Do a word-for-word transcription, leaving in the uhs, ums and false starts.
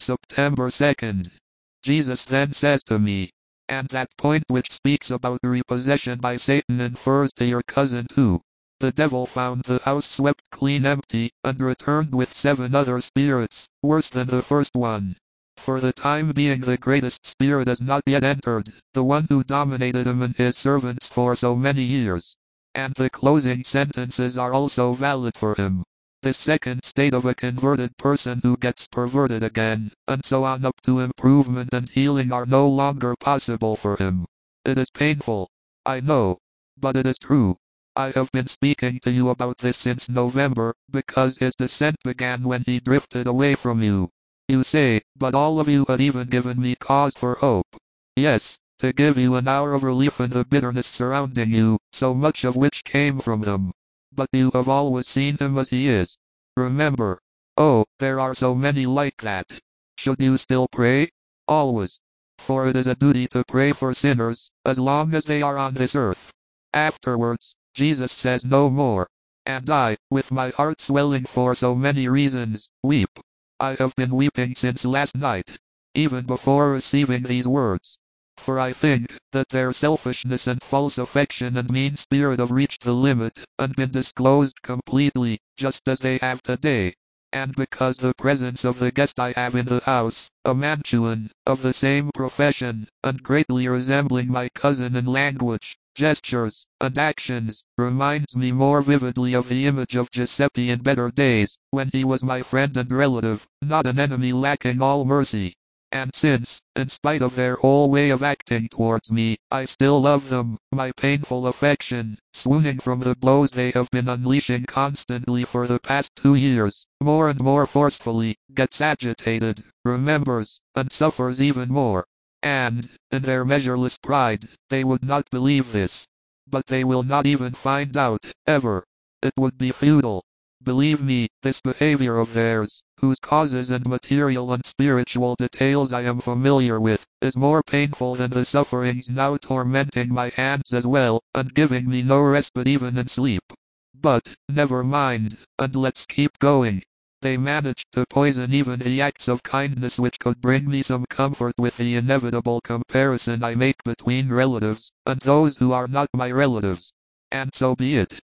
September second. Jesus then says to me, and that point which speaks about repossession by Satan infers to your cousin too. The devil found the house swept clean empty, and returned with seven other spirits, worse than the first one. For the time being the greatest spirit has not yet entered, the one who dominated him and his servants for so many years. And the closing sentences are also valid for him. The second state of a converted person who gets perverted again, and so on up to improvement and healing are no longer possible for him. It is painful, I know, but it is true. I have been speaking to you about this since November, because his descent began when he drifted away from you. You say, but all of you had even given me cause for hope. Yes, to give you an hour of relief in the bitterness surrounding you, so much of which came from them. But you have always seen him as he is. Remember. Oh, there are so many like that. Should you still pray? Always. For it is a duty to pray for sinners, as long as they are on this earth. Afterwards, Jesus says no more. And I, with my heart swelling for so many reasons, weep. I have been weeping since last night, even before receiving these words. For I think that their selfishness and false affection and mean spirit have reached the limit, and been disclosed completely, just as they have today. And because the presence of the guest I have in the house, a Mantuan, of the same profession, and greatly resembling my cousin in language, gestures, and actions, reminds me more vividly of the image of Giuseppe in better days, when he was my friend and relative, not an enemy lacking all mercy. And since, in spite of their whole way of acting towards me, I still love them, my painful affection, swooning from the blows they have been unleashing constantly for the past two years, more and more forcefully, gets agitated, remembers, and suffers even more. And, in their measureless pride, they would not believe this. But they will not even find out, ever. It would be futile. Believe me, this behavior of theirs, whose causes and material and spiritual details I am familiar with, is more painful than the sufferings now tormenting my hands as well, and giving me no respite even in sleep. But, never mind, and let's keep going. They managed to poison even the acts of kindness which could bring me some comfort with the inevitable comparison I make between relatives, and those who are not my relatives. And so be it.